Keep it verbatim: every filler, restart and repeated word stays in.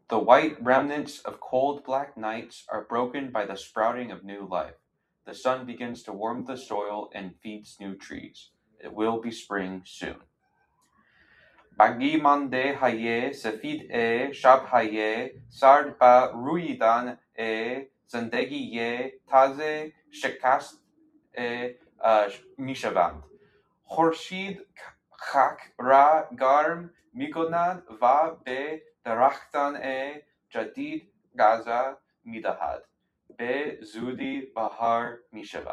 The white remnants of cold black nights are broken by the sprouting of new life. The sun begins to warm the soil and feeds new trees. It will be spring soon. Bagimande haye, sefid e, shab haye, sard ba ruidan e, zandegi ye, taze, shekast e, uh, mishavand. Khorshid khak ra garm mikonad va be darachtan e jadid gaza midahad. Be zudi bahar mishavad.